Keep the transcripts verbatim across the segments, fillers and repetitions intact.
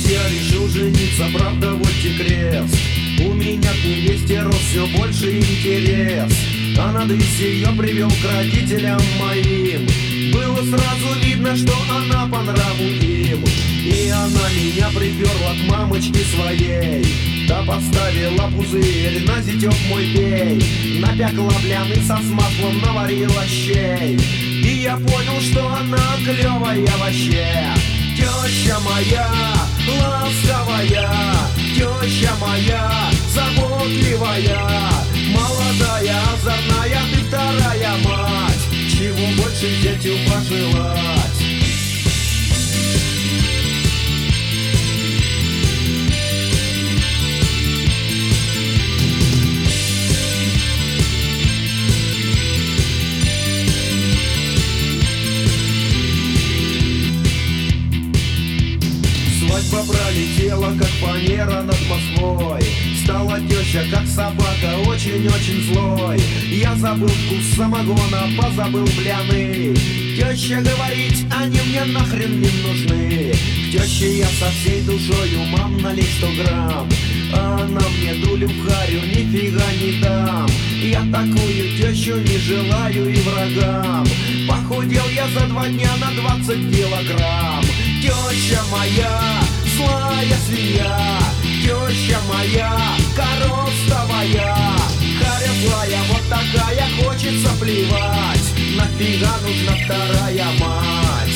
я решил жениться, правда вот и крест. У меня к невесте рос все больше интерес, а на дысь ее привел к родителям моим. Было сразу видно, что она по нраву им, и она меня приперла к мамочке своей. Та поставила пузырь на зятек мой пей, напекла бляны-со с маслом, наварила щей. И я понял, что она клевая вообще. Теща моя ласковая, теща моя заботливая, молодая, озорная, ты вторая мать. Чего больше зятю пожелать? Свадьба пролетела, как фанера над Москвой. Стала теща, как собака, очень-очень злой. Я забыл вкус самогона, позабыл бляны. Теща говорит, они мне нахрен не нужны. К теще я со всей душою, мам, налей сто грамм. А она мне дулю в харю, нифига не дам. Я такую тещу не желаю и врагам. Похудел я за два дня на двадцать килограмм. Теща моя злая свинья, теща моя коростовая. Харя злая, вот такая, хочется плевать. Нафига нужна вторая мать?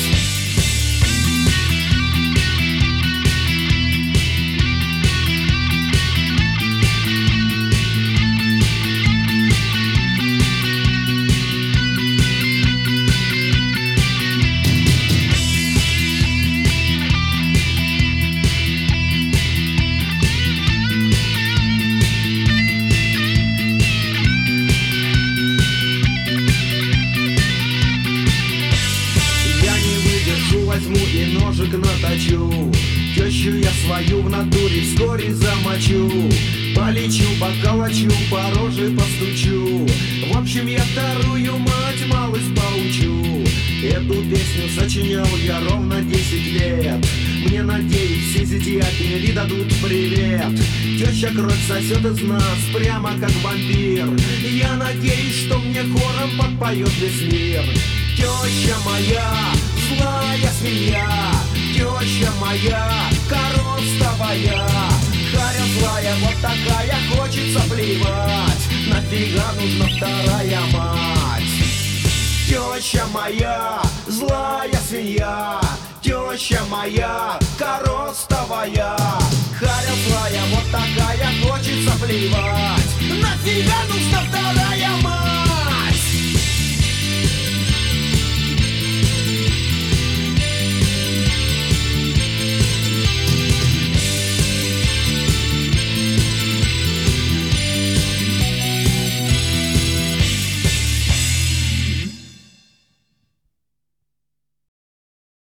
Возьму и ножик наточу, тещу я свою в натуре вскоре замочу. Полечу, поколочу, по роже постучу. В общем, я вторую мать малость поучу. Эту песню сочинял я ровно десять лет. Мне, надеюсь, все зятья передадут привет. Теща кровь сосет из нас, прямо как вампир. Я надеюсь, что мне хором подпоет весь мир. Теща моя злая свинья, теща моя коростовая. Харя злая, вот такая, хочется плевать. Нафига нужна вторая мать? Теща моя злая свинья, теща моя коростовая. Харя злая, вот такая, хочется плевать. Нафига нужна вторая?